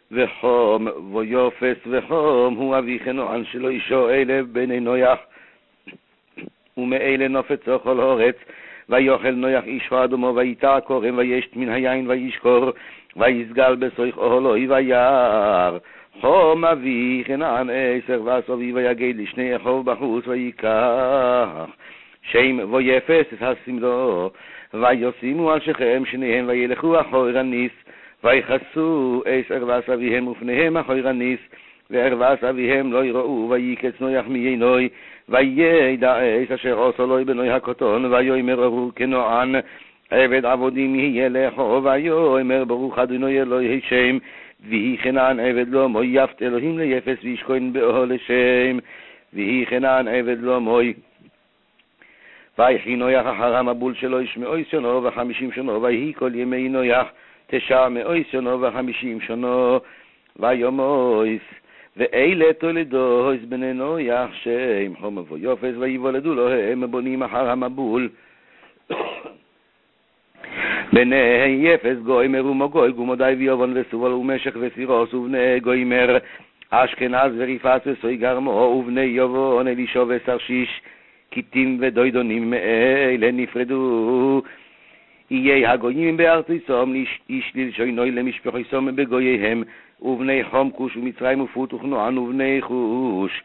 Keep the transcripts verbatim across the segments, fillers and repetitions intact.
וחום ויופס וחום הוא אבי חנוען שלו אישו אלה בני נויח ומאלה נופצו כל הורץ ויוכל נויח אישו אדומו ויתע קורם וישת מן היין וישקור ויסגל בסויך אוהלוי ויער חום אבי חנען עשר ועשובי ויגד לשני אחוב בחוץ ויקח שם ויפס את הסמדו ויוסימו על שכם שניהם וילכו אחור הניס ויחסו עשר ועשביהם ופניהם אחור הניס וערבע עשביהם לא יראו ויקץ נויח מיינוי וידע עש אשר עושו לוי בנוי הקוטון ויאמר ארור כנוען עבד עבודים יהיה לכו ויאמר ברוך אדוני אלוהי שם ויהי חנען עבד לו מוי יפת אלוהים ליפס וישכון באוהל לשם ויהי חנען עבד לו מוי ויחי נויח אחר המבול שלו ישמעו שונו וחמישים שונו ויהי כל ימי נויח תשע מאוי שונו וחמישים שונו ויומויס ואלה תולדויס בני נויח שם חום ויופס ויוולדו לו הם בונים אחר המבול בני יפס גוימר ומגוי גומודי ויובן וסובל ומשך וסירוס ובני גוימר אשכנז וריפס וסוי גרמו ובני יובן אלישו וסרשיש קיטים ודוידונים מאלה נפרדו יהיה הגויים בארציסום איש ללשונוי למשפחיסום בגוייהם ובני חום כוש ומצרים ופות וכנוען ובני חוש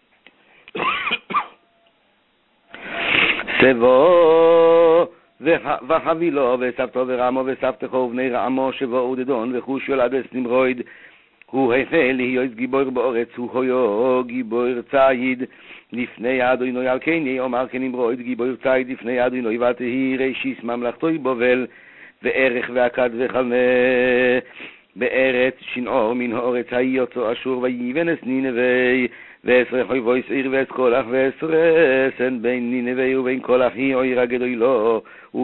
סבו וחבילו וסבתו ורמו וסבתכו ובני רעמו שבו ודדון וחוש יולדס נמרויד הוא החל להיות גיבור באורץ הוא הויו גיבור צייד לפני אדוני על כן יאמר כן נמרויד גיבור צייד לפני אדוני ותהי ראשיס ממלכתו בבל וערך והכד וחלמה בארץ שנעור מן האורץ היוצא אשור ויבנס נינבי ואסרחוי בויס עיר ואסכולך ואסרסן בין נינבי ובין כולך היא עיר הגדוי לו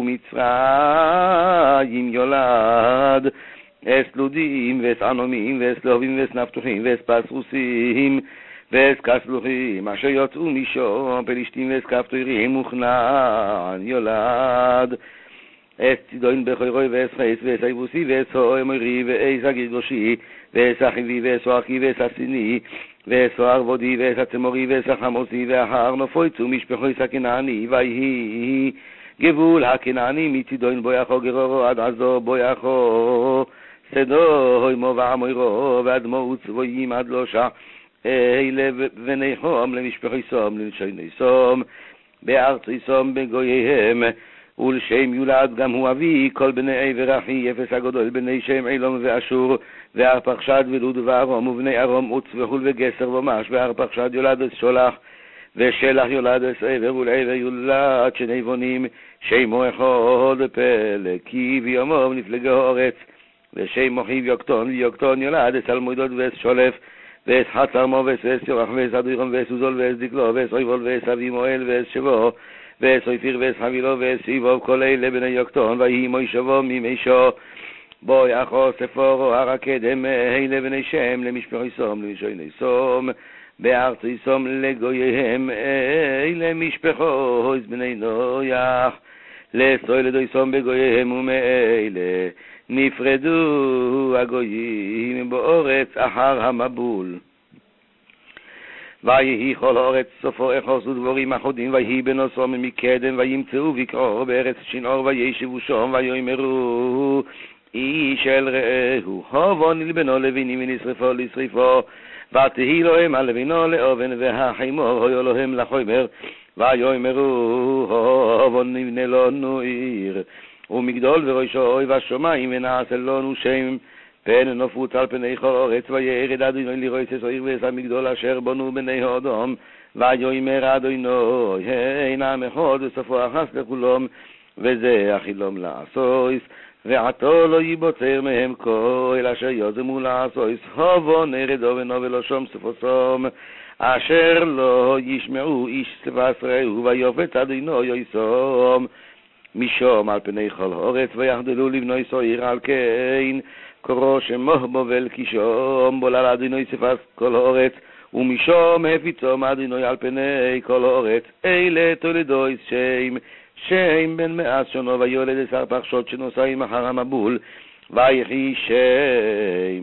ומצרים יולד אסלודים ואסענומים ואסלובים ואסנפתוחים ואספסרוסים ואסקסלוחים אשר יוצאו משום פלישתים ואסקפטורים וכנען יולד אס צידוין בחוירוי ואס חייס ואס היבוסי ואס הוי מוירי ואס הגירגושי ואס החיבי ואס הועקי ואס הסיני ואס הערבודי ואס הצמורי ואס החמוסי והחר נופויצו משפחוי סכנעני ויהי גבול הכנעני מצידוין בויחו גרורו עד עזו בויחו סדוי מו ועמוירו ועדמו וצבויים עד לא שע אלה בני חום למשפחי סום ללשוני סום בארצי סום בגוייהם ולשם יולד גם הוא אבי כל בני עבר אחי יפס הגדול בני שם עילום ואשור והרפחשד ולוד וארום ובני ארום וצבחול וגסר ומש והרפחשד יולד שולח ושלח יולד עבר ולעבר יולד שני בונים שמו אחד פלא כי ויומוב נפלגה אורץ ושם אחיו יוקטון ויוקטון יולד סלמודות ושולף ואס חצרמו ואס יורח ואס אדוירום ואס עוזול ואס דקלו ואס אויבול ואס אבי מואל ואס שבו ואס אויפיר ואס חבילו ואס סיבוב כל אלה בני יוקטון ויהי מוישבו מימישו בו יחו ספורו הרקדם אלה בני שם למשפחי סום למשעיני סום בארצי סום לגוייהם אלה משפחו בני נויח לסוי לדוי סום בגוייהם ומאלה נפרדו הגויים באורץ אחר המבול ויהי כל אורץ סופו אחוז ודבורים אחודים ויהי בנוסו מקדם וימצאו בקעור בארץ שנעור וישבו שום ויאמרו איש אל רעהו הובו נלבנו לבינים ונשרפו לשרפו ותהי להם על לבינו לאובן והחימור היו להם לחומר ויאמרו הובו נבנה לנו עיר ומגדול וראשו אוי והשומיים ונעשה לנו שם פן נפוץ על פני כל אורץ וירד אדוני לרויס עיר ועש המגדול אשר בנו בני האדום ויאמר אדוני הנה מחוד וסופו אחס לכולם וזה החילום לעשויס ועתו לא יבוצר מהם כל אשר יוזמו לעשויס הובו נרדו ונובל לו שום ספוסום אשר לא ישמעו איש ספסרהו ויופץ אדוני יויסום משום על פני כל אורץ ויחדלו לבנוי סויר על כן קורו שמו בובל כשום בולל אדוני ספס כל אורץ ומשום הפיצום אדוני על פני כל אורץ אלה תולדויס שם שם בן מאז שונו ויולד עשר פרשות שנוסעים אחר המבול ויחי שם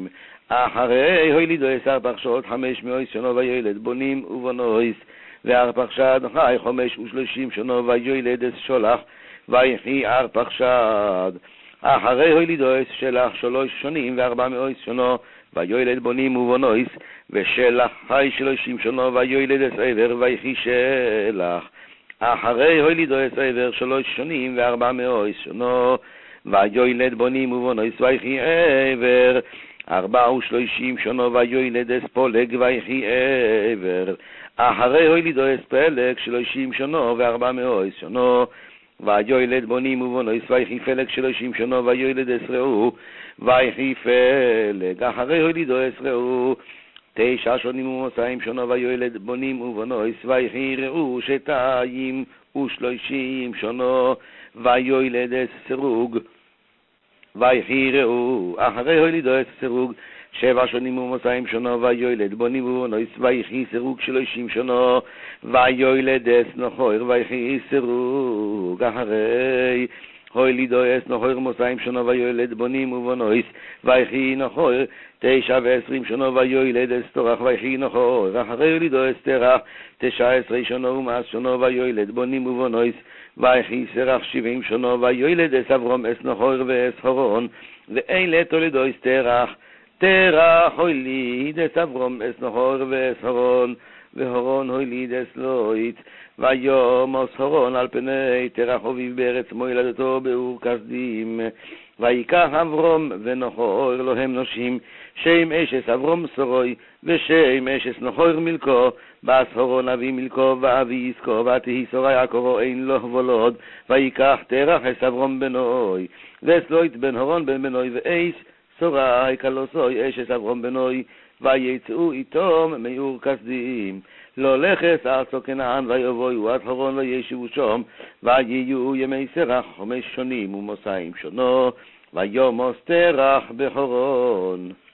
אחרי הולידו עשר פרשות חמש מאות שנו ויולד בונים ובנויס וארפחשד חי חמש ושלושים שנו ויולד שולח ויחי ארפחשד אחרי הולידו שלח שלוש שנים וארבע מאות שנו ויולד בונים ובנויס ושלח חי שלושים שנו ויולד עבר ויחי שלח אחרי הולידו עבר שלוש שנים וארבע מאות שנו ויולד בונים ובנויס ויחי עבר ארבע ושלושים שנו ויולד פולג ויחי עבר אחרי הולידו פלג שלושים שנו וארבע מאות שנו ויולד בונים ובנויס ויחי פלג שלושים שנו ויולד רעו ויחי פלג אחרי הולידו רעו תשע שנים ומאתיים שנו ויולד בונים ובנויס ויחי רעו שתיים ושלושים שנו ויולד סרוג ויחי רעו אחרי הולידו סרוג שבע שנים ומאתיים שנו ויולד בונים ובנויס ויחי סרוג שלושים שנו ויולד נחור ויחי סרוג אחרי הולידו נחור מאתיים שנו ויולד בונים ובנויס ויחי נחור תשע ועשרים שנו ויולד סתרח ויחי נחור אחרי הולידו סתרח תשע עשרה שנו ומאס שנו ויולד בונים ובנויס ויחי סרח שבעים שנו ויולד אברום אס נחור ואס חורון ואלה תולדו סתרח תרח הוליד אברום אס נחור ואס חורון והורון הוליד אס לויט ויומוס הורון על פני תרח אביב בארץ מולדתו באור כסדים ויקח אברום ונחור להם נשים שם אשס אברום סרוי ושם אשס נחור מלכו בס הורון אבי מלכו ואבי יסקו ותהי סורה יעקבו אין לו ולוד ויקח תרח אס אברום בנוי ואס לויט בן הורון בן בנוי ואיס סורה יקלוסוי אשס אברום בנוי ויצאו איתום מאור כסדים לא לכס ארצו כנען ויבואו עד חורון וישבו שם ויהיו ימי סרח חמש שנים ומאתיים שנו ויומוס תרח בחורון